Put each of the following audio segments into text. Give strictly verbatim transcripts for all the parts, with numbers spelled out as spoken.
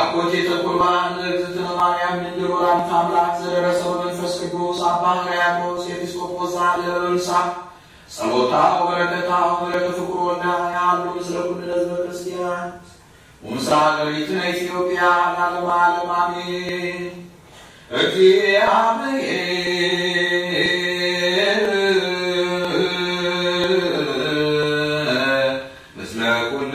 አኮቴተ ቁርባን ለእግዝእትነ ማርያም ድንግል ወላዲተ አምላክ ዘደረሰ መንፈስ ቅዱስ አባ ሕርያቆስ ኤጲስቆጶስ ዘአለንሳ ጸሎታ ወበረከታ ወበረከ ፍቅሩ ወልዳ ያሉ ምስለ ኩሉ ሕዝበ ክርስቲያን ወምስራቅ ሀገሪቱነ ኢትዮጵያ ለዓለመ ዓለም አሜን። እግዚአብሔር ምስለ ኩልክሙ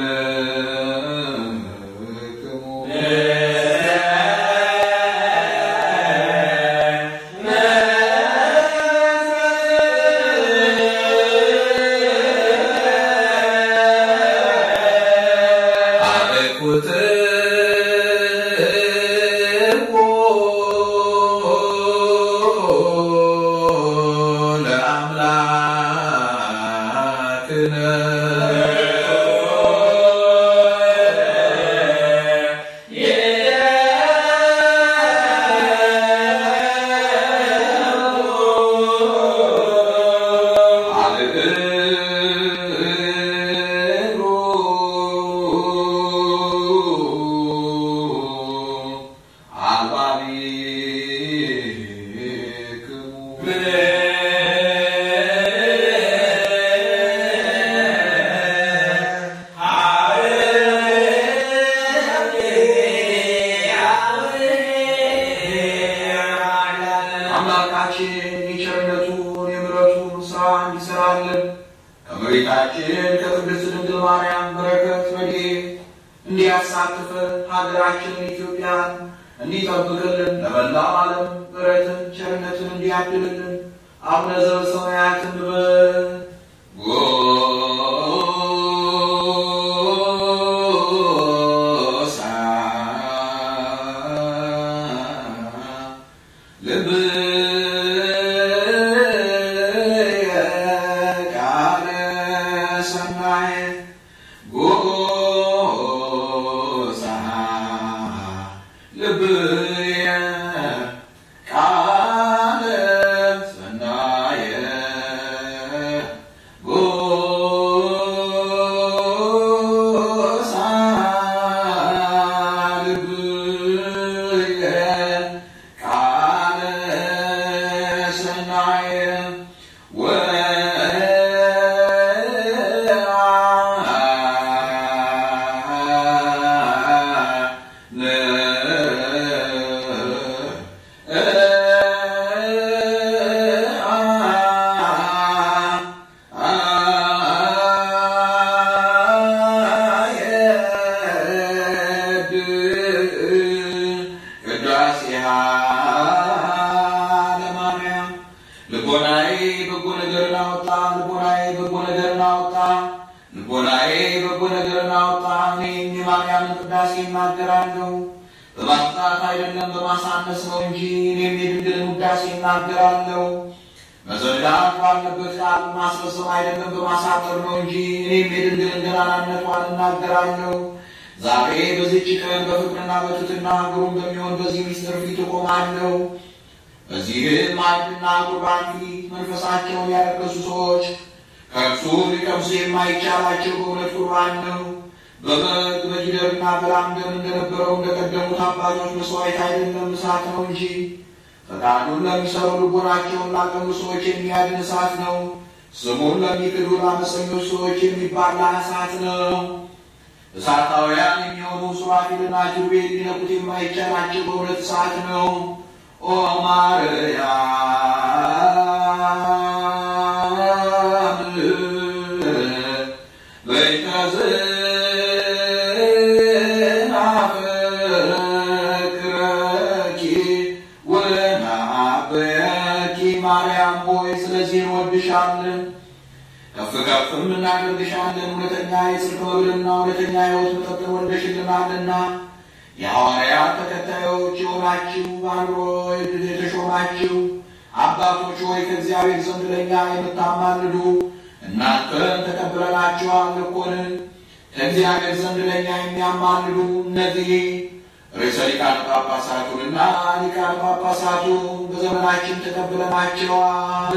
ሀገራችን ኢትዮጵያ እንዲጠብቅልን ለመላው ዓለም ምሕረትን ቸርነትን እንዲያድልልን አቡነ ዘበሰማያት እንበል። ጎሳ ልብየ ቃለ ሰናየ ልብየ ቃለ ሰናየ ጎሳ ልብየ ቃለ ሰናየ ልቦናዬ በጎ ነገርን አወጣ ልቦናዬ በጎ ነገርን አወጣ ልቦናዬ በጎ ነገርን አወጣ። እኔም የማርያምን ቅዳሴ እናገራለሁ በማስጣት አይደለም በማሳነስ ነው እንጂ እኔም የድንግልን ውዳሴ እናገራለሁ መዘጋት ባለበት ቃል ማስፈጸም አይደለም በማሳጠር ነው እንጂ እኔም የድንግልን ገናናነቷን እናገራለሁ። ዛሬ በዚህች ቀን በፍቅርና በትሕትና ግሩም በሚሆን በዚህ ምስጢር ፊት እቆማለሁ። በዚህም ማዕድና ቁርባን ፊት መንፈሳቸውን ያረከሱ ሰዎች ከእርሱ ሊቀምሱ የማይቻላቸው በእውነት ቁርባን ነው። በበግ በጊደርና በላም ደም እንደነበረው እንደቀደሙት አባቶች መስዋዕት አይደለም እሳት ነው እንጂ ፈቃዱን ለሚሰሩ ልቦናቸውን ላቀኑ ሰዎች የሚያድን እሳት ነው። ስሙን ለሚክዱ ለዓመፀኞች ሰዎች የሚባላ እሳት ነው። እሳታውያን የሚሆኑ ሱራፊልና ኪሩቤል ሊነኩት የማይቻላቸው በእውነት እሳት ነው። ኦ ማርያም በይተዝናፍቅረኪ ወናበኪ ማርያም ሆይ ስለዚህ እንወድሻለን ከፍ ከፍም እናደርግሻለን። እውነተኛ የጽድቅ መብልና እውነተኛ ሕይወት መጠጥ ወልደሽልናልና የሐዋርያት ተከታዮች የሆናችሁ በአእምሮ የተሾማችሁ አባቶች ሆይ ከእግዚአብሔር ዘንድ ለእኛ የምታማልዱ እናንተን ተቀብለናችኋል እኮን። ከእግዚአብሔር ዘንድ ለእኛ የሚያማልዱ እነዚህ ርዕሰ ሊቃነ ጳጳሳቱንና ሊቃነ ጳጳሳቱ በዘመናችን ተቀብለናቸዋል።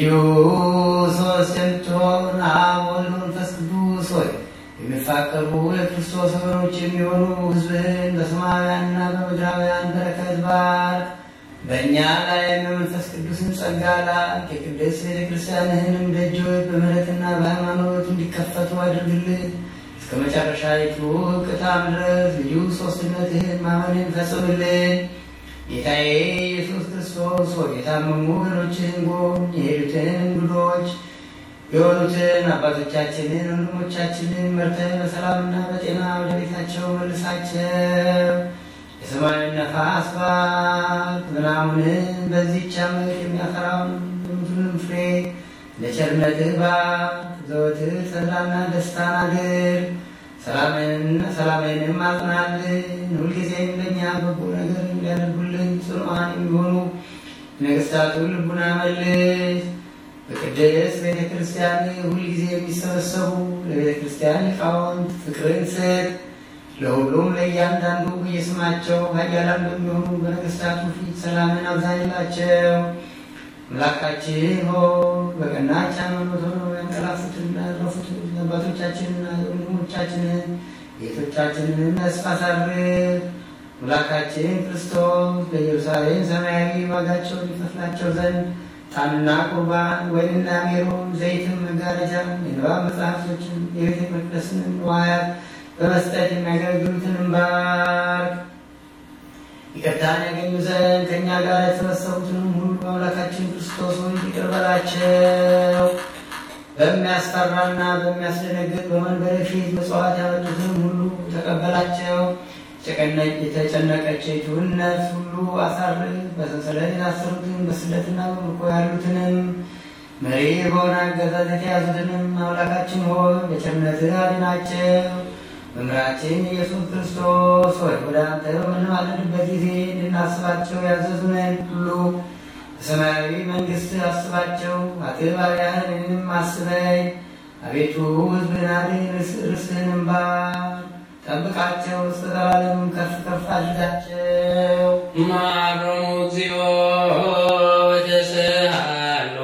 ልዩ ሶስንቶን አሞን መንፈስ ቅዱስ ሆይ የሚፋቀሩ የክርስቶስ ወገኖች የሚሆኑ ሕዝብን በሰማያውያንና በምድራውያን በረከት ባርክ። በእኛ ላይ መንፈስ ቅዱስን ጸጋ ላክ። የቅድስት ቤተክርስቲያንህንም ደጆች በምህረትና በሃይማኖት እንዲከፈቱ አድርግልን። እስከ መጨረሻይቱ ቅታም ድረስ ልዩ ሶስትነትህን ማመንን ፈጽምልን። ጌታዬ ኢየሱስ ክርስቶስ ሆይ የታመሙ ወገኖችህን ጎብኝ። የሄዱትን እንግዶች የሆኑትን አባቶቻችንን ወንድሞቻችንን መርተህ በሰላምና በጤና ወደ ቤታቸው መልሳቸው። የሰማዩን ነፋስ ባርክ። ምናምንን በዚህች ዓመት የሚያፈራውን የምድሩንም ፍሬ ለቸርነትህ ባርክ። ዘወትር ጸጥታና ደስታን አድርግ። ሰላምንም አጽናልን። ሁልጊዜም ለእኛ በጎ ነገር እንዲያደርጉልን ጽኑዓን የሚሆኑ ነገሥታቱን ልቡና መልስ። በቅድስት ቤተ ክርስቲያን ሁልጊዜ የሚሰበሰቡ ለቤተ ክርስቲያን ሊቃውንት ፍቅርን ስጥ። ለሁሉም ለእያንዳንዱ በየስማቸው ኃያላን በሚሆኑ በነገሥታቱ ፊት ሰላምን አብዛላቸው። አምላካችን ሆይ በቀናች ሃይማኖት ሆነው ያንቀላፉትና ያረፉትን አባቶቻችንና ወንድሞቻችንን ጌቶቻችንን ተስፋ አሳርፍ። አምላካችን ክርስቶስ በኢየሩሳሌም ሰማያዊ ዋጋቸውን ይከፍላቸው ዘንድ ዕጣንና ቁርባን ወይንና ሜሮን ዘይትን መጋረጃን የንባብ መጽሐፍቶችን የቤተ መቅደስን ንዋያት በመስጠት የሚያገለግሉትን ባርክ። ይቅርታን ያገኙ ዘንድ ከእኛ ጋር የተሰበሰቡትንም ሁሉ አምላካችን ክርስቶስ ሆይ ይቅር በላቸው። በሚያስፈራና በሚያስደነግጥ በመንበረ ፊት መጽዋዕት ያመጡትን ሁሉ ተቀበላቸው። የተጨነቀችውን ነፍስ ሁሉ አሳርፍ። በሰንሰለት የታሰሩትን በስደትና በምርኮ ያሉትንም መሪ በሆነ አገዛዝ የተያዙትንም አምላካችን ሆይ በቸርነትህ አድናቸው። መምህራችን ኢየሱስ ክርስቶስ ሆይ ወደ አንተ በምንማልድበት ጊዜ እንድናስባቸው ያዘዙንን ሁሉ በሰማያዊ መንግሥት አስባቸው። አትባሪያህን እኔንም አስበኝ። አቤቱ ሕዝብህን አድን፣ ርስትህንም ባርክ። ጠብቃቸው፣ እስከ ዘላለም ከፍ ከፍ አድርጋቸው። ማረሙ እግዚኦ ወተስሃሎ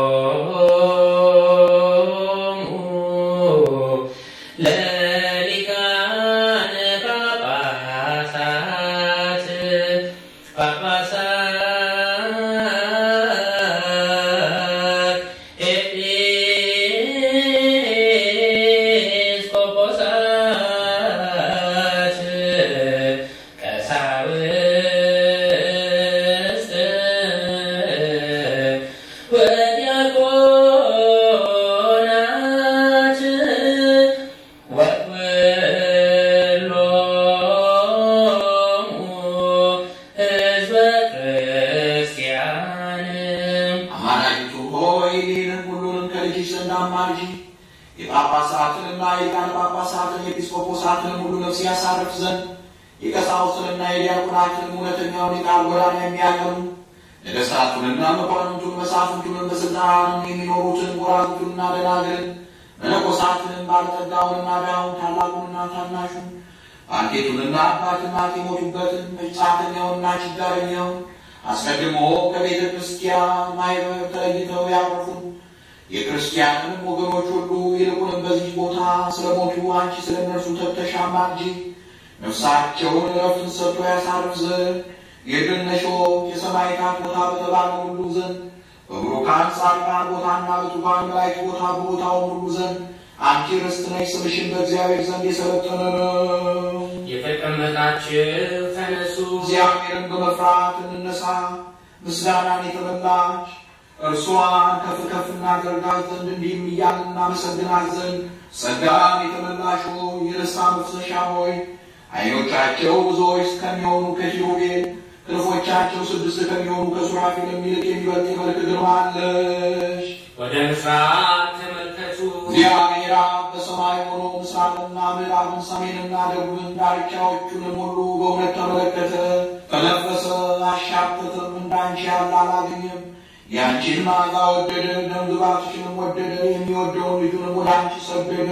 የጳጳሳትንና የሊቃነ ጳጳሳትን የኤጲስቆጶሳትን ሁሉ ነፍስ ያሳርፍ ዘንድ የቀሳውስትና የዲያቆናትን እውነተኛውን የቃል ጎዳና የሚያቀኑ ነገሥታቱንና መኳንንቱን መሳፍንቱን በስልጣን የሚኖሩትን ጎራጉቱንና ደናግልን መነኮሳትን ባለጠጋውንና ድሃውን ታላቁንና ታናሹን ባልቴቱንና አባትና የሞቱበትን መጻተኛውንና ችጋረኛውን አስቀድሞ ከቤተ ክርስቲያን ማኅበር ተለይተው ያረፉን የክርስቲያንን ወገኖች ሁሉ ይልቁንም በዚህ ቦታ ስለሞቱ አንቺ ስለነርሱ ተተሻማ እንጂ ነፍሳቸውን ረፍትን ሰጥቶ ያሳርፍ ዘንድ የድነሾ የሰማዕታት ቦታ በተባለ ሁሉ ዘንድ በብሩካን ጻድቃን ቦታና በትጉሃን መላእክት ቦታ በቦታው ሁሉ ዘንድ አንቺ ርስት ነሽ። ስምሽን በእግዚአብሔር ዘንድ የሰለጠነ ነው። የተቀመጣችሁ ተነሱ፣ እግዚአብሔርን በመፍራት እንነሳ። ምስጋናን የተመላች እርሷን ከፍ ከፍ እናደርጋት ዘንድ እንዲህም እያልን እናመሰግናት ዘንድ ጸጋን የተመላሽ ሆይ የደስታ መፍሰሻ ሆይ ዓይኖቻቸው ብዙዎች ከሚሆኑ ከኪሩቤል ክንፎቻቸው ስድስት ከሚሆኑ ከሱራፌል የሚልቅ የሚበልጥ የመልክ ግርማ አለሽ። ወደ ምስራቅ ተመልከቱ። እግዚአብሔር በሰማይ ሆኖ ምስራቅና ምዕራብን ሰሜንና ደቡብን ዳርቻዎቹንም ሁሉ በእውነት ተመለከተ፣ ተነፈሰ፣ አሻተተም። እንዳንቺ ያለ አላገኘም። ያንቺን መዓዛ ወደደ፣ ደም ግባትሽንም ወደደ። የሚወደውን ልጁንም ወደ አንቺ ሰደደ።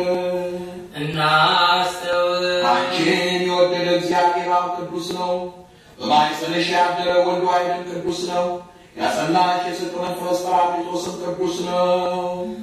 እናስተውል። አንቺን የወደደ እግዚአብሔር አብ ቅዱስ ነው። በማኅፀንሽ ያደረ ወልድ ዋሕድም ቅዱስ ነው። ያጸናሽ የጽድቅ መንፈስ ጰራቅሊጦስም ቅዱስ ነው።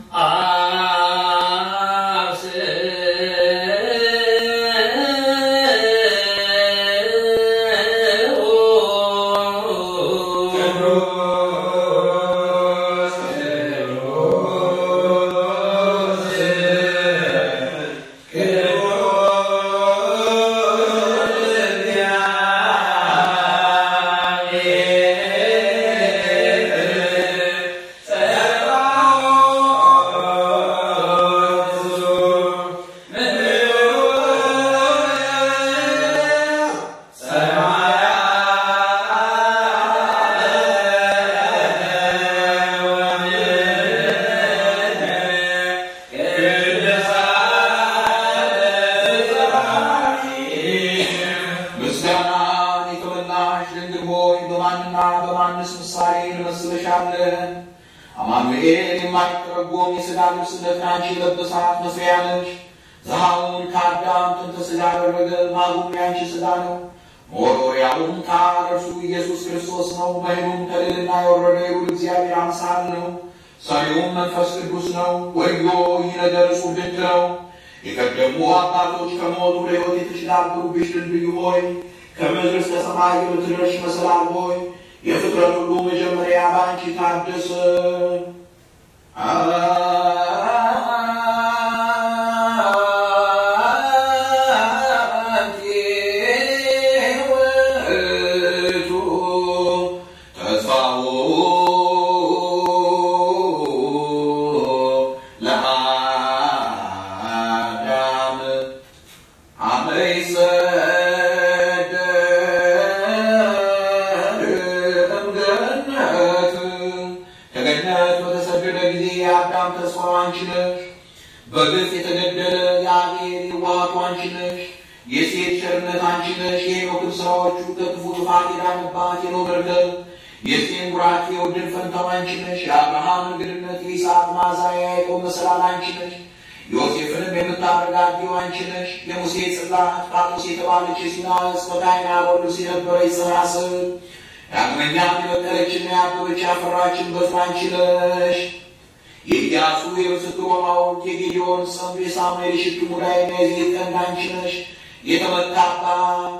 አማኑኤል የማይተረጎም የሥጋ ልብስነትን አንቺ የለበሳት መስሪያ ነሽ። ዘሃውን ከአዳም ጥንተ ሥጋ ያደረገ ማጉም ያንቺ ሥጋ ነው። መወርወሪያውም ከእርሱ ኢየሱስ ክርስቶስ ነው። መሄዱም ከልዕልና የወረደ የልዑል እግዚአብሔር አምሳል ነው። ሰሪውም መንፈስ ቅዱስ ነው። ወዮ ይህ ነገር እጹብ ድንቅ ነው። የቀደሙ አባቶች ከሞት ወደ ሕይወት የተሸጋገሩብሽ ድልድይ ሆይ፣ ከምድር እስከ ሰማይ የምትደርሽ መሰላል ሆይ፣ የፍጥረት ሁሉ መጀመሪያ በአንቺ ታደሰ። በግፍ የተገደለ የአቤል የዋሃቱ አንቺ ነሽ። የሴት ቸርነት አንቺ ነሽ። የሄኖክን ሥራዎቹ ከክፉ ጥፋት የዳነባት የኖህ መርገም፣ የሴም ቡራኬ የውድን ፈንታው አንቺ ነሽ። የአብርሃም እንግድነት፣ የይስሐቅ መዓዛ፣ የያዕቆብ መሰላል አንቺ ነሽ። ዮሴፍንም የምታረጋጊው አንቺ ነሽ። የሙሴ ጽላት ጳጦስ የተባለች የሲና ስፈታይና በሉሲ የነበረች ጽናጽል፣ ዳግመኛም የበቀለችና ያበበች ያፈራችን በትር አንቺ ነሽ። የኢያሱ የምስክሩ ሐውልት፣ የጌዴዎን ጽምብ፣ የሳሙኤል የሽቱ ሙዳይና የዘይት ቀንድ አንቺ ነሽ። የተመታባት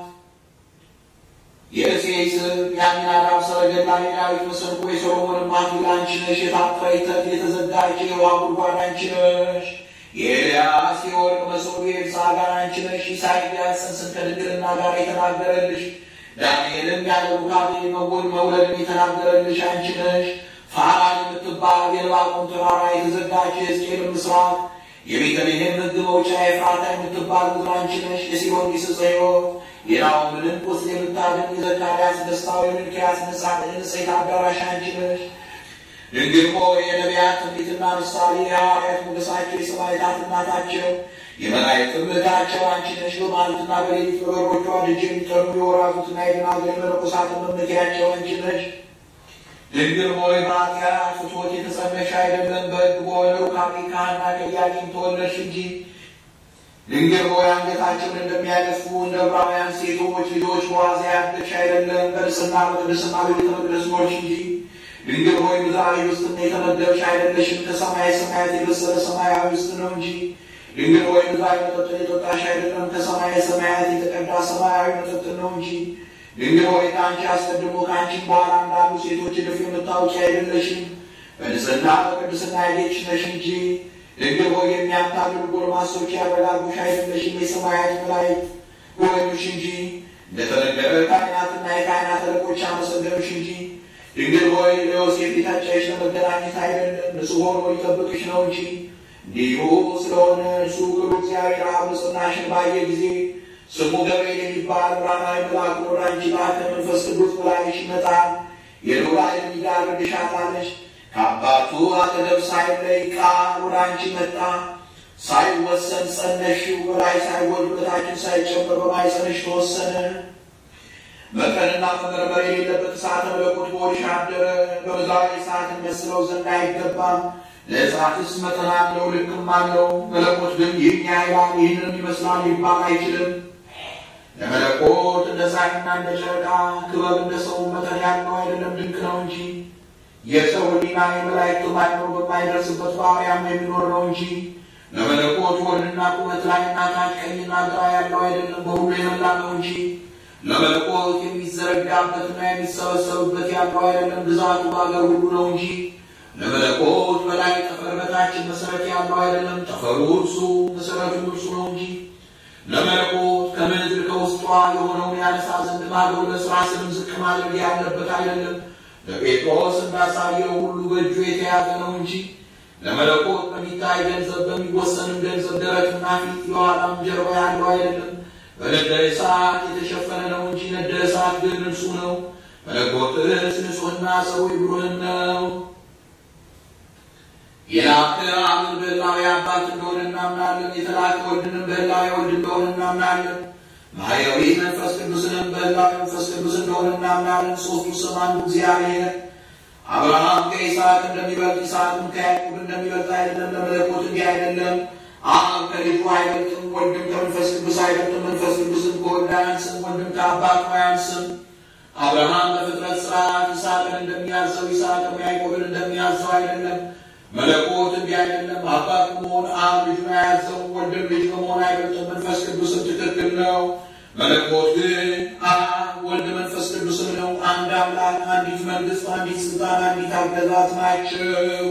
የእሴይ ስብ፣ የአሚናዳብ ሰረገላ፣ የዳዊት መሰንቆ፣ የሰሎሞን አክሊል አንቺ ነሽ። የታጠረች ተክል፣ የተዘጋች የውሃ ጉድጓድ አንቺ ነሽ። የኤልያስ የወርቅ መሶብ፣ የኤልሳዕ ጋር አንቺ ነሽ። ኢሳይያስ ጽንስን ከድንግልና ጋር የተናገረልሽ፣ ዳንኤልም ያለ ሩካቤ መውለድን የተናገረልሽ አንቺ ነሽ። ፋራን የምትባል የዕንባቆም ተራራ የተዘጋች የሕዝቅኤል ምስራቅ፣ የቤተልሔም ሕግ መውጫ የኤፍራታ የምትባል ምድር አንቺ ነሽ። የሲሆን ጊስጽዮ የናሆምንም ቁስል የምታድን የዘካርያስ ደስታው የሚልክያስ ንጽሕት አዳራሽ አንቺ ነሽ። ድንግል ሆይ የነቢያት ትንቢትና ምሳሌ፣ የሐዋርያት ሞገሳቸው፣ የሰማዕታት እናታቸው፣ የመላእክት እህታቸው አንቺ ነሽ። በማለትና በሌሊት በበሮቿ ደጅ የሚጠኑ የወራዙትና የደናግል መነኮሳት መመኪያቸው አንቺ ነሽ። ድንግል ሆይ በኃጢአት ፍትወት የተጸነሽ አይደለም፣ በሕግ በሆነ ሩካቤ ከሐና ከኢያቄም ተወለድሽ እንጂ። ድንግል ሆይ አንገታቸውን እንደሚያደፉ እንደ ዕብራውያን ሴቶች ልጆች በዋዛ ያደግሽ አይደለም፣ በንጽሕና በቅድስና በቤተ መቅደስ ኖርሽ እንጂ። ድንግል ሆይ ምድራዊ ውስጥና የተመደብሽ አይደለሽም፣ ከሰማይ ሰማያት የበሰለ ሰማያዊ ውስጥ ነው እንጂ። ድንግል ሆይ ምድራዊ መጠጥን የጠጣሽ አይደለም፣ ከሰማይ ሰማያት የተቀዳ ሰማያዊ መጠጥ ነው እንጂ። ድንግል ሆይ ከአንቺ አስቀድሞ ከአንቺም በኋላ እንዳሉ ሴቶች እልፍ የምታውቂ አይደለሽም፣ በንጽሕና በቅድስና ያጌጥሽ ነሽ እንጂ። ድንግል ሆይ የሚያታልሉ ጎልማሶች ያረጋጉሽ አይደለሽም፣ የሰማያት መላእክት ጎበኙሽ እንጂ። እንደተነገረ ካህናትና የካህናት አለቆች አመሰገኑሽ እንጂ። ድንግል ሆይ ለዮሴፍ የታጨሽ ለመገናኘት አይደለም፣ ንጹሕ ሆኖ ሊጠብቅሽ ነው እንጂ። እንዲሁ ስለሆነ እርሱ ቅዱስ እግዚአብሔር አብ ንጽሕናሽን ባየ ጊዜ ስሙ ገብርኤል የሚባል ብርሃናዊ መልአክ ወደ አንቺ ላከ። መንፈስ ቅዱስ በላይሽ ይመጣል፣ የልዑል ኃይል ይጋርድሻል። ከአባቱ አጠገብ ሳይለይ ቃል ወደ አንቺ መጣ። ሳይወሰን ጸነስሽው፣ በላይ ሳይወልድ በታችን ሳይጨመር በማኅፀንሽ ተወሰነ። መጠንና መመርመር የሌለበት እሳተ መለኮት በሆድሽ አደረ። በምድራዊ እሳትን መስለው ዘንድ አይገባም። ለእሳትስ መጠን አለው ልክም አለው። መለኮት ግን ይህን ያህላል ይህንን ይመስላል ሊባል አይችልም። ለመለኮት እንደ ፀሐይና እንደ ጨረቃ ክበብ እንደ ሰው መጠን ያለው አይደለም፣ ድንቅ ነው እንጂ። የሰው ሕሊና የመላእክት ማይኖር በማይደርስበት ባህሪያም የሚኖር ነው እንጂ ለመለኮት ወርድና ቁመት ላይና ታች ቀኝና ግራ ያለው አይደለም፣ በሁሉ የመላ ነው እንጂ ለመለኮት የሚዘረጋበትና የሚሰበሰብበት ያለው አይደለም፣ ግዛቱ በአገር ሁሉ ነው እንጂ ለመለኮት በላይ ጠፈር በታች መሰረት ያለው አይደለም፣ ጠፈሩ እርሱ መሰረቱ እርሱ ነው እንጂ ለመለኮት ከምድር ከውስጧ የሆነውን ያነሳ ዘንድ ማጎልበስ ራስንም ዝቅ ማድረግ ያለበት አይደለም። ለጴጥሮስ እንዳሳየው ሁሉ በእጁ የተያዘ ነው እንጂ ለመለኮት በሚታይ ገንዘብ በሚወሰንም ገንዘብ ደረትና ፊት የኋላም ጀርባ ያለው አይደለም። በነደ እሳት የተሸፈነ ነው እንጂ ነደ እሳት ግን ንጹሕ ነው። መለኮትስ ንጹሕና ሰው ብሩህም ነው። የላከ አብን በሕላዌ አባት እንደሆነ እናምናለን። የተላከ ወልድንም በሕላዌ ወልድ እንደሆነ እናምናለን። ማሕየዊ መንፈስ ቅዱስንም በሕላዌ መንፈስ ቅዱስ እንደሆነ እናምናለን። ሦስቱ ስም አንዱ እግዚአብሔር። አብርሃም ከይስሐቅ እንደሚበልጥ ይስሐቅም ከያዕቆብ እንደሚበልጥ አይደለም። ለመለኮት እንዲህ አይደለም። አብ ከልጁ አይበልጥም፣ ወልድም ከመንፈስ ቅዱስ አይበልጥም። መንፈስ ቅዱስም ከወልድ አያንስም፣ ወልድም ከአባቱ አያንስም። አብርሃም በፍጥረት ሥርዓት ይስሐቅን እንደሚያዘው ይስሐቅም ያዕቆብን እንደሚያዘው አይደለም። መለኮት እንዲህ አይደለም። አባት በመሆን አብ ልጁን አያዘው፣ ወልድም ልጅ በመሆን አይበልጥም። መንፈስ ቅዱስም ትክክል ነው። መለኮት ግን አብ ወልድ መንፈስ ቅዱስም ነው። አንድ አምላክ፣ አንዲት መንግስት፣ አንዲት ስልጣን፣ አንዲት አገዛዝ ናቸው።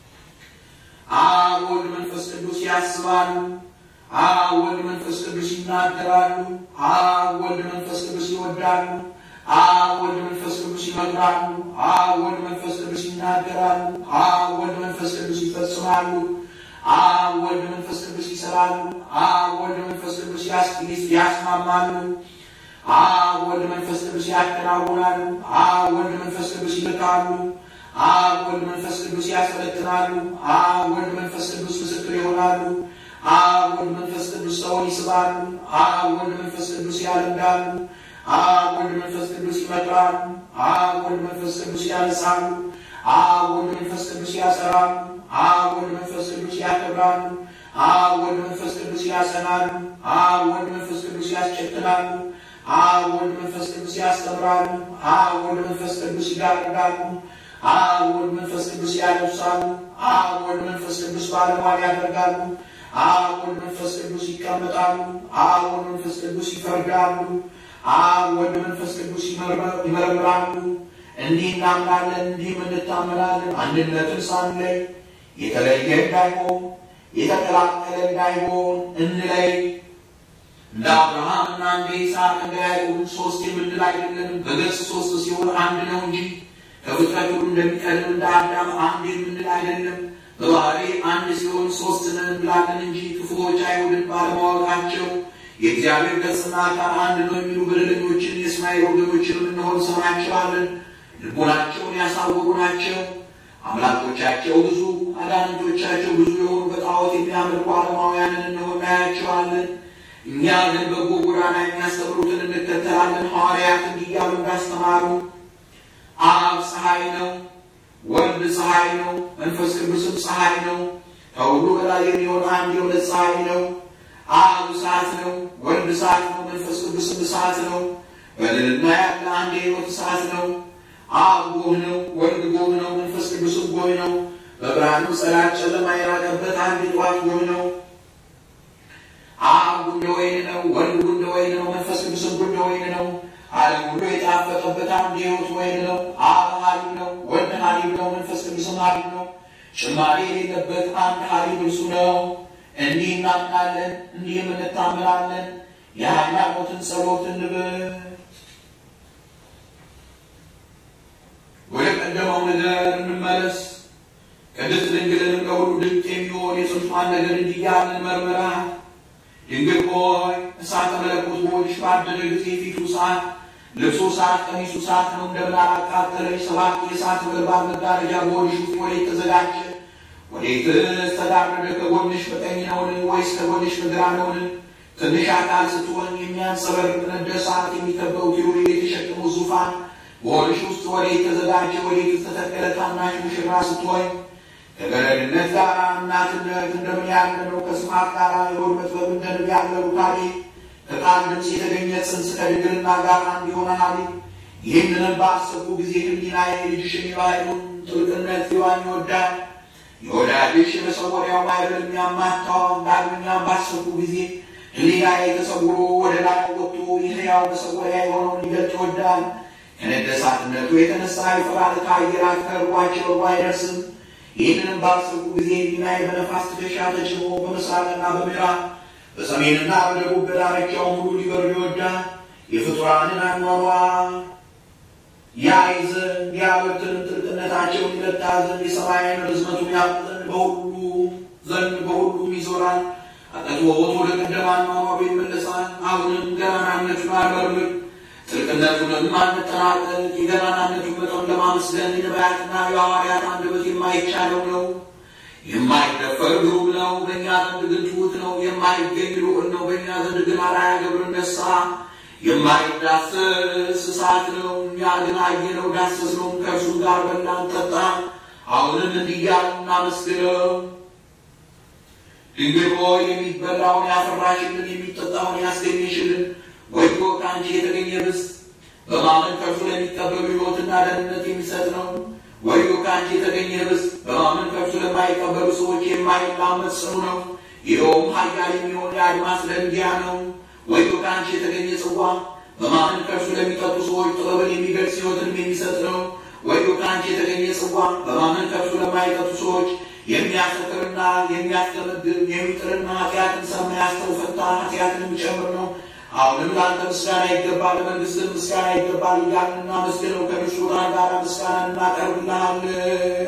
አብ ወልድ መንፈስ ቅዱስ ያስባሉ። አብ ወልድ መንፈስ ቅዱስ ይናገራሉ። አብ ወልድ መንፈስ ቅዱስ ይወዳሉ። አብ ወልድ መንፈስ ቅዱስ ይመክራሉ። አብ ወልድ መንፈስ ቅዱስ ይናገራሉ። አብ ወልድ መንፈስ ቅዱስ ይፈጽማሉ። አብ ወልድ መንፈስ ቅዱስ ይሰራሉ። አብ ወልድ መንፈስ ቅዱስ ያስማማሉ። አብ ወልድ መንፈስ ቅዱስ ያከናውናሉ። አብ ወልድ መንፈስ ቅዱስ ይልካሉ። አብ ወልድ መንፈስ ቅዱስ ያሰለጥናሉ። አብ ወልድ መንፈስ ቅዱስ ምስክር ይሆናሉ። አብ ወልድ መንፈስ ቅዱስ ሰውን ይስባሉ። አብ ወልድ መንፈስ ቅዱስ ያለምዳሉ። አብ ወልድ መንፈስ ቅዱስ ይመክራሉ። አብ ወልድ መንፈስ ቅዱስ ያነሳሉ። አብ ወልድ መንፈስ ቅዱስ ያሰራሉ። አብ ወልድ መንፈስ ቅዱስ ያከብራሉ። አብ ወልድ መንፈስ ቅዱስ ያጸናሉ። አብ ወልድ መንፈስ ቅዱስ ያስጨክናሉ። አብ ወልድ መንፈስ ቅዱስ ያስተምራሉ። አብ ወልድ መንፈስ ቅዱስ ይጋርዳሉ። አብ ወልድ መንፈስ ቅዱስ ያለብሳሉ። አብ ወልድ መንፈስ ቅዱስ ባለሟል ያደርጋሉ። አብ ወልድ መንፈስ ቅዱስ ይቀመጣሉ። አብ ወልድ መንፈስ ቅዱስ ይፈርዳሉ። አብ ወልድ መንፈስ ቅዱስ ይመረምራሉ። እንዲህ እናምናለን፣ እንዲህም እንታመናለን። አንድነትን ሳንለይ የተለየ እንዳይሆን የተቀላቀለ እንዳይሆን እንለይ። እንደ አብርሃምና እንደ ይስሐቅ እንደ ያዕቆብ ሶስት የምንል አይደለንም። በገጽ ሶስት ሲሆን አንድ ነው እንጂ ከፍጥረት ሁሉ እንደሚቀድም እንደ አዳም አንድ የምንል አይደለም። በባህሪ አንድ ሲሆን ሶስት ነን እንላለን እንጂ ክፉዎች አይሁድን ባለማወቃቸው የእግዚአብሔር ገጽና አካል አንድ ነው የሚሉ በደለኞችን የእስማኤል ወገኖችንም እንሆ እንሰማቸዋለን። ልቦናቸውን ያሳወሩ ናቸው። አምላኮቻቸው ብዙ፣ አጋንንቶቻቸው ብዙ የሆኑ በጣዖት የሚያመልኩ ዓለማውያንን እንሆ እናያቸዋለን። እኛ ግን በጎ ጎዳና የሚያስተምሩትን እንከተላለን። ሐዋርያት እንዲህ እያሉ እንዳስተማሩ አብ ፀሐይ ነው፣ ወልድ ፀሐይ ነው፣ መንፈስ ቅዱስም ፀሐይ ነው። ከሁሉ በላይ የሚሆን አንድ የሆነ ፀሐይ ነው። አብ እሳት ነው፣ ወልድ እሳት ነው፣ መንፈስ ቅዱስም እሳት ነው። በልዕልና ያለ አንድ የሕይወት እሳት ነው። አብ ጎህ ነው፣ ወልድ ጎህ ነው፣ መንፈስ ቅዱስም ጎህ ነው። በብርሃኑ ጸዳል ጨለማ የራቀበት አንድ የጠዋት ጎህ ነው። አብ ጉንደ ወይን ነው፣ ወልድ ጉንደ ወይን ነው፣ መንፈስ ቅዱስም ጉንደ ወይን ነው። ዓለም ሁሉ የጣፈጠበት አንድ የሕይወት ወይን ነው። አብ ሐሊብ ነው፣ ወልድ ሐሊብ ነው፣ መንፈስ ቅዱስም ሐሊብ ነው። ጭማሪ የሌለበት አንድ ሐሊብ እርሱ ነው። እንዲህ እናምናለን፣ እንዲህም እንታመናለን። የሃይማኖትን ጸሎት እንበል። ወደ ቀደመው ነገር እንመለስ። ቅድስት ድንግልንም ለሁሉ ድንቅ የሚሆን የጽንሷን ነገር እንዲህ እያልን እንመርምራት። ድንግል ሆይ እሳተ መለኮት በሆድሽ ባደረ ጊዜ ፊቱ እሳት፣ ልብሱ እሳት፣ ቀሚሱ እሳት ነው። እንደምን አላቃጠለሽ? ሰባት የእሳት ነበልባል መጋረጃ በሆድሽ ውስጥ ወዴት ተዘጋጀ? ወዴትስ ተጋረደ? ከጎንሽ በቀኝ ነውን? ወይስ ከጎንሽ በግራ ነውን? ትንሽ አካል ስትሆን የሚያንጸባርቅ ነደ እሳት የሚከበው ኪሩቤል የተሸከመው ዙፋን በሆድሽ ውስጥ ወዴት ተዘጋጀ? ወዴትስ ተተከለ? ታናሽ ሙሽራ ስትሆን ከገረድነት ጋር እናትነት እንደምን ያለ ነው? ከስፋት ጋር የሆድ መጥበብ እንደ ንብ ያለ ሩካቤ ከቃል ድምፅ የተገኘ ጽንስ ከድንግልና ጋር አንድ የሆነ ሐሊብ ይህንን ባሰቡ ጊዜ ሕሊናዬ ልጅሽን የባሕሩን ጥልቅነት ሊዋኝ ይወዳል። የወዳጅሽ የመሰወሪያው ማዕበል የሚያማታው ዳግመኛም ባሰቡ ጊዜ ሕሊናዬ ተሰውሮ ወደ ላይ ወጥቶ የሕያው መሰወሪያ የሆነውን ሊገልጥ ይወዳል። ከነደሳትነቱ የተነሳ ይፈራል፣ ከአየራት ከርቧቸው አይደርስም። ይህንንም ባሰቡ ጊዜ ሕሊናዬ በነፋስ ትከሻ ተጭኖ በምስራቅና በምዕራብ በሰሜንና በደቡብ በዳርቻው ሁሉ ሊበሩ ይወዳል። የፍጡራንን አኗኗር ያይ ዘንድ የአበርትንም ጥልቅነታቸውን ይለካ ዘንድ የሰማይን ርዝመቱን ያውቅ ዘንድ በሁሉ ዘንድ በሁሉም ይዞራል። አጠግቦት ወደ ቀደመ አኗኗሩ ይመለሳል። አሁንም ገናናነቱን አልመርምር፣ ጥልቅነቱንም አንጠራጠር። የገናናነቱን መጠን ለማመስገን የነቢያትና የሐዋርያት አንደበት የማይቻለው ነው። የማይደፈር ግሩም ነው፣ በእኛ ዘንድ ግን ትሑት ነው። የማይገኝ ልዑል ነው፣ በእኛ ዘንድ ግን አርአያ ገብርን ነሣ። የማይዳሰስ እሳት ነው፣ እኛ ግን አየነው ዳሰስነውም፣ ከእርሱም ጋር በላን ጠጣን። አሁንም እንዲህ እያልን እናመስግነው። ድንግል ሆይ የሚበላውን ያፈራሽልን፣ የሚጠጣውን ያስገኘሽልን፣ ወዮ ከአንቺ የተገኘ ኅብስት በማመን ከእርሱ ለሚቀበሉ ሕይወትና ደህንነት የሚሰጥ ነው። ወዮ ከአንቺ የተገኘ ኅብስት በማመን ከእርሱ ለማይቀበሉ ሰዎች የማይላመድ ጽኑ ነው። ይኸውም ኃያል የሚሆን የአድማስ ደንጊያ ነው። ወዮ ከአንቺ የተገኘ ጽዋ በማመን ከእርሱ ለሚጠጡ ሰዎች ጥበብን የሚገልጽ ሕይወትንም የሚሰጥ ነው። ወዮ ከአንቺ የተገኘ ጽዋ በማመን ከእርሱ ለማይጠጡ ሰዎች የሚያሰክርና የሚያስገመግም የሚጥልና ኃጢአትን ሰማያስተው ፈታ ኃጢአትን የሚጨምር ነው። አሁንም ለአንተ ምስጋና ይገባል፣ ለመንግሥትህ ምስጋና ይገባል እያልን እናመስግነው። ከንጹሐን ጋር ምስጋና እናቀርብልሃለን።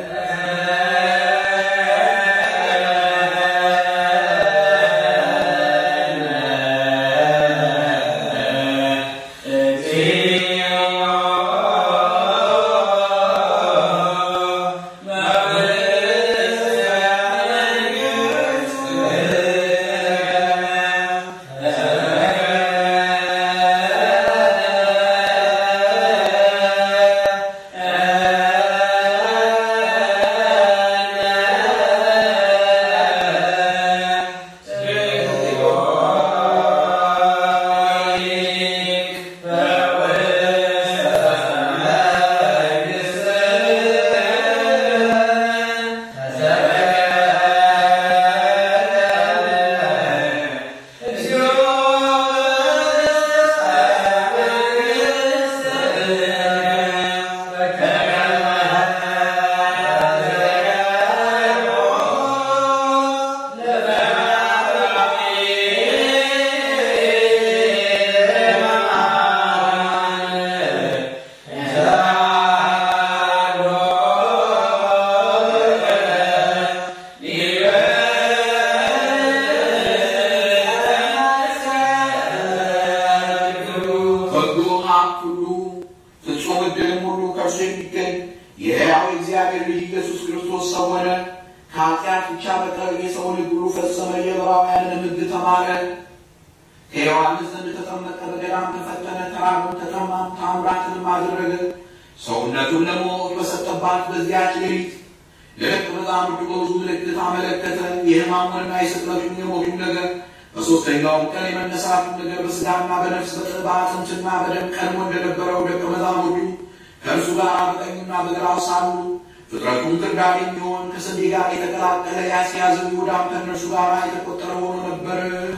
ሰውነቱን ለሞት በሰጠባት በዚያች ሌሊት ለደቀ መዛሙርቱ በብዙ ምልክት አመለከተ። የሕማሙንና የስቅለቱን የሞቱን ነገር፣ በሦስተኛውም ቀን የመነሳቱን ነገር በሥጋና በነፍስ በአጥንትና በደም ቀድሞ እንደነበረው ደቀ መዛሙርቱ ከእርሱ ጋር በቀኙና በግራው ሳሉ ፍጥረቱን ክርዳድ የሚሆን ከስንዴ ጋር የተቀላቀለ ያስያዘው ይሁዳም ከእነርሱ ጋር የተቆጠረ ሆኖ ነበር።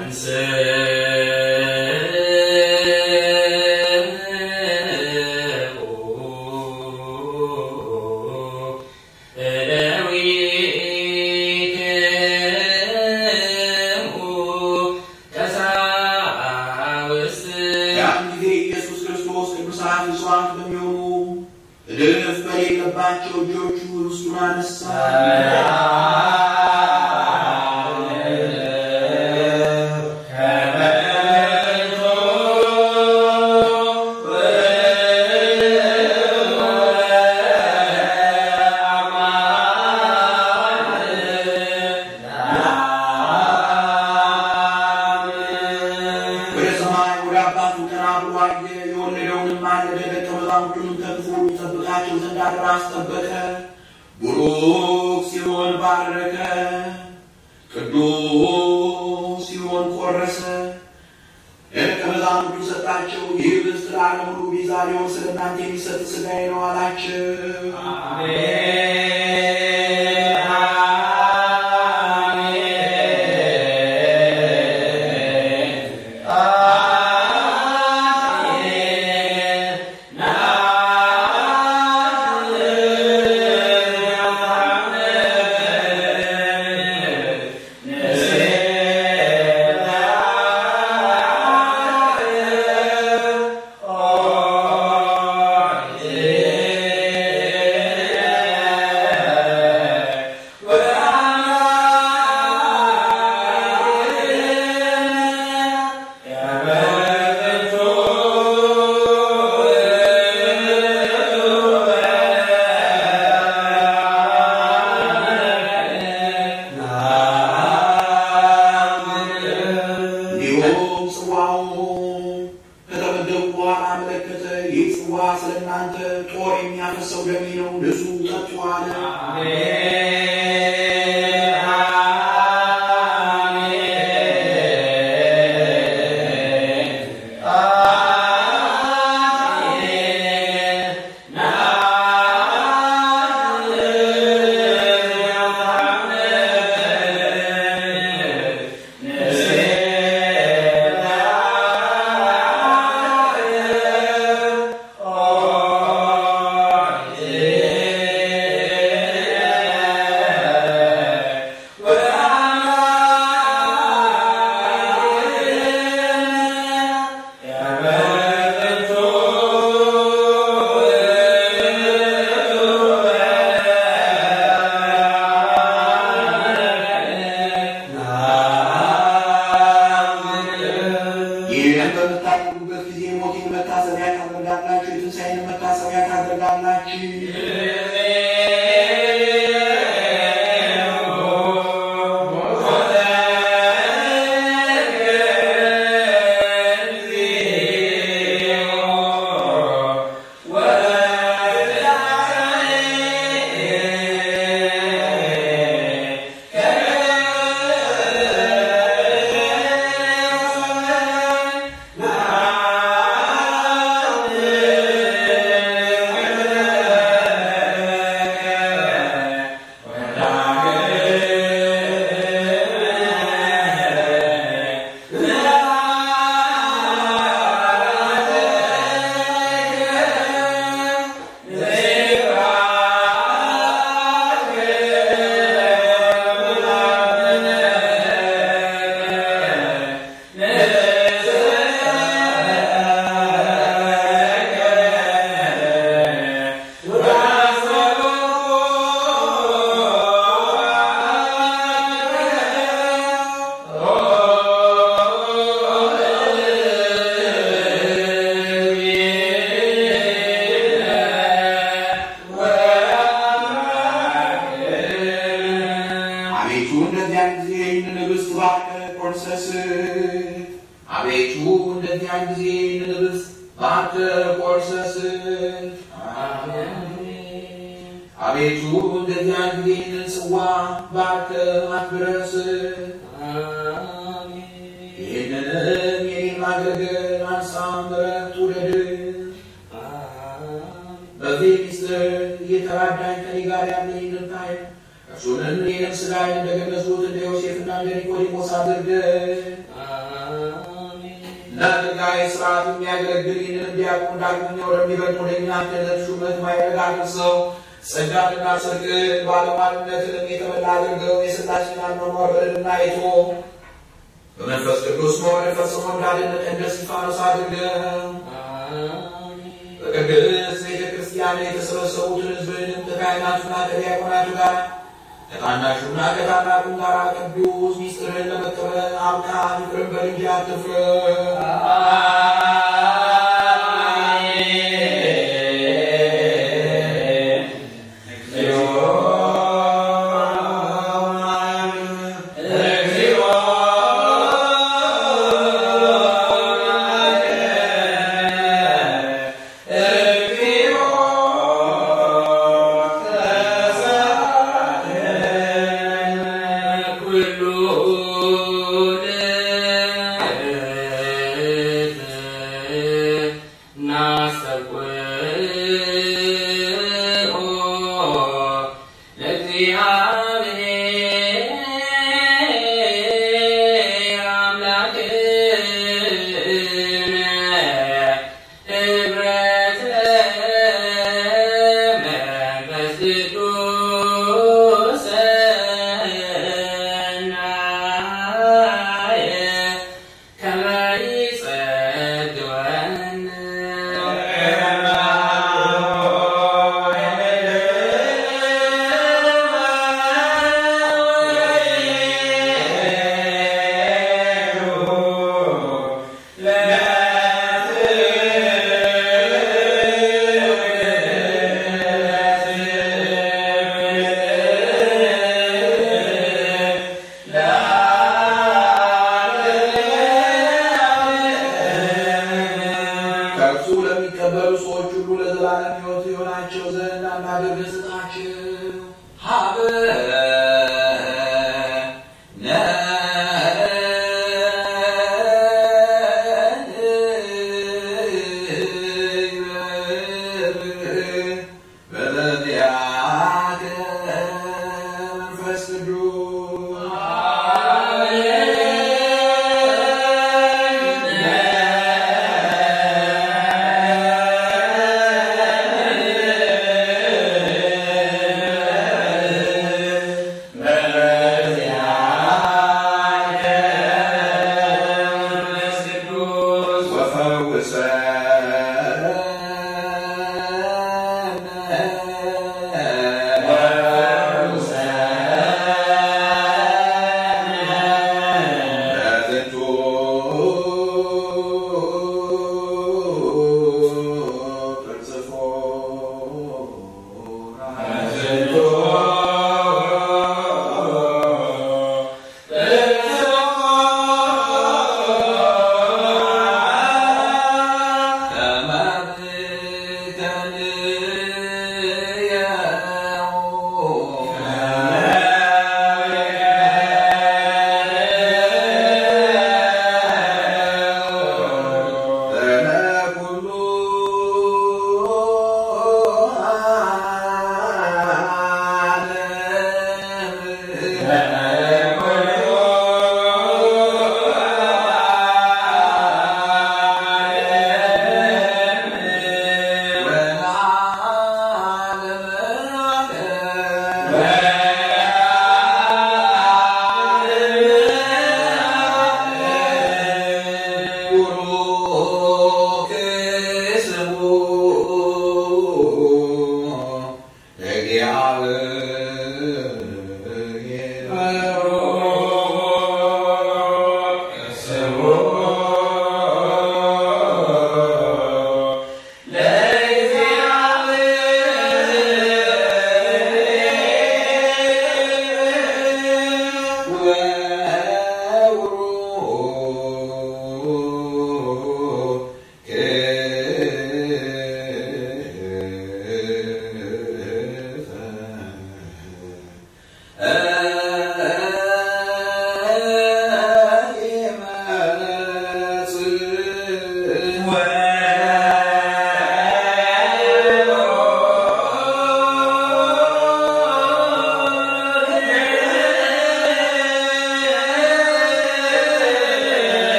ቡሩክ ሲሆን ባረከ፣ ቅዱስ ሲሆን ቆረሰ፣ ለደቀ መዛሙርቱ ሰጣቸው። ይህ ኅብስት ለዓለም ሁሉ ቤዛ ሊሆን ስለ እናንተ የሚሰጥ ሥጋዬ ነው አላቸው። አሜን።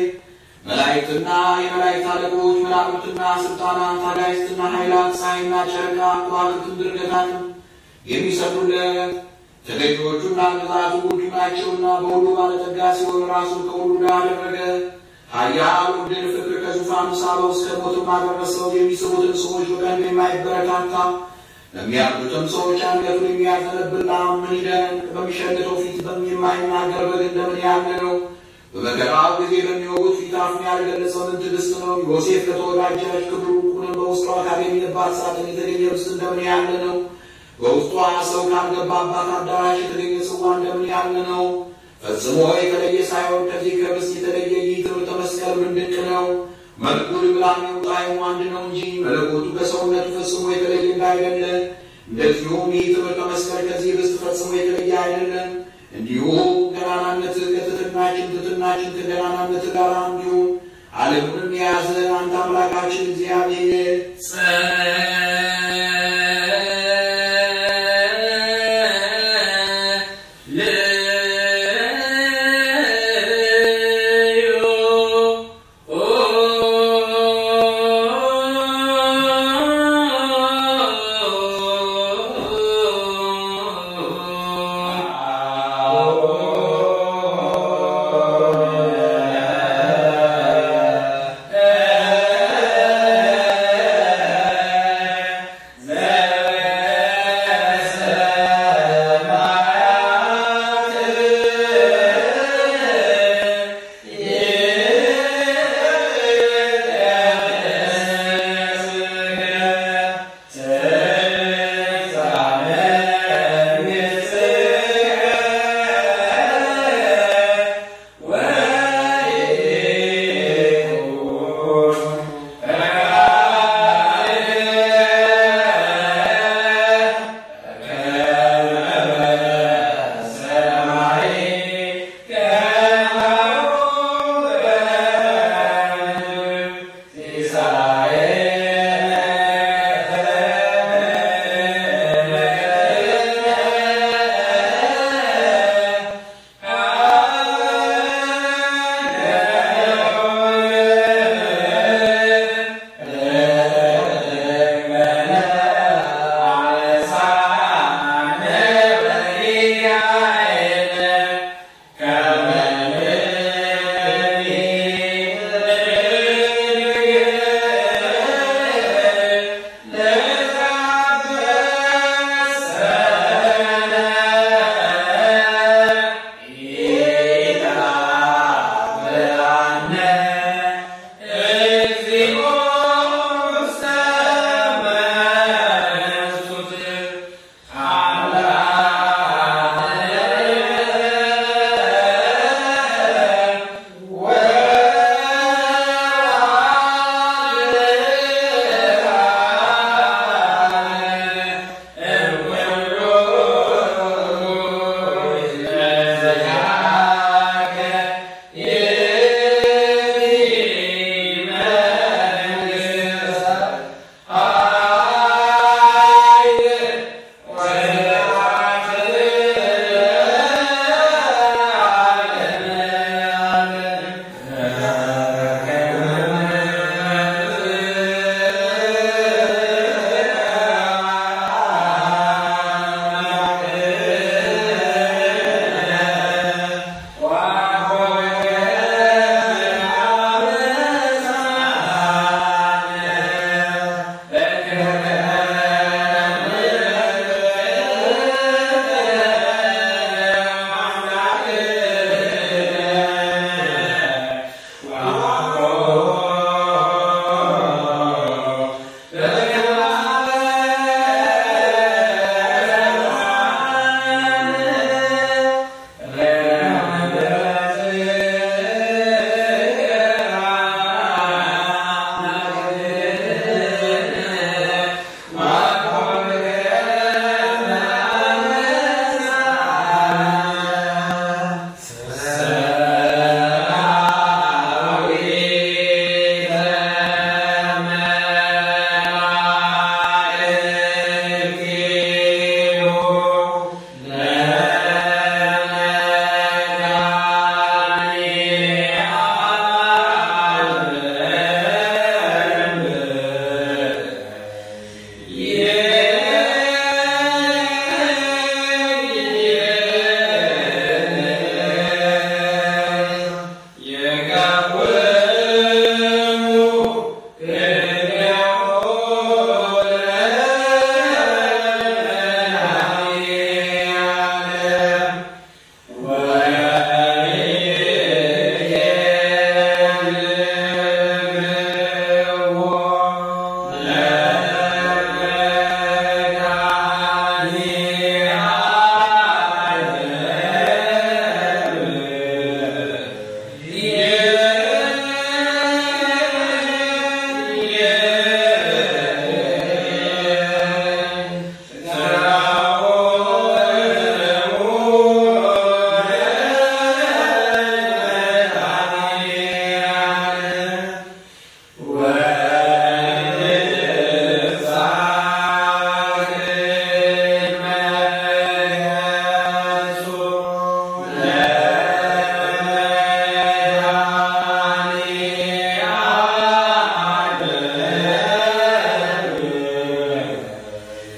መላእክትና የመላእክት አለቆች መላእክትና ስልጣናት አጋዕዝትና ኃይላት ፀሐይና ጨረቃ ከዋክብትም ድርገታትም የሚሰግዱለት ተገዢዎቹና ግዛቱ ሁሉ ናቸውና በሁሉ ባለጠጋ ሲሆን ራሱን ከሁሉ ጋር አደረገ። ኃያል ውድን ፍቅር ከዙፋኑ ሳበው እስከ ሞትም አደረሰው። የሚስቡትን ሰዎች በቀንድ የማይበረታታ ለሚያርዱትም ሰዎች አንገቱን የሚያዘነብና ምን ይደንቅ! በሚሸልተው ፊት የማይናገር በግ እንደምን ያለ ነው! በመከራው ጊዜ በሚወጉት ፊት አፉን ያልገለጸ ምን ትዕግስት ነው! ዮሴፍ ከተወዳጀች ክብሩ ቁንም በውስጧ ካገኘባት ሳጥን የተገኘ ርስት እንደምን ያለ ነው! በውስጧ ሰው ካልገባባት አዳራሽ የተገኘ ጽዋ እንደምን ያለ ነው! ፈጽሞ የተለየ ሳይሆን ከዚህ ከርስት የተለየ ይህ ትምህርተ መስቀል ምን ድንቅ ነው! መልኩ ልምላሜው ጣዕሙ አንድ ነው እንጂ መለኮቱ ከሰውነቱ ፈጽሞ የተለየ እንዳይደለ፣ እንደዚሁም ይህ ትምህርተ መስቀል ከዚህ ርስት ፈጽሞ የተለየ አይደለም። እንዲሁም ገናናነት ከትሕትናችን ትሕትናችን ከገናናነት ጋር እንዲሁም ዓለሙንም የያዘ አንተ አምላካችን እግዚአብሔር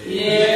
Yeah.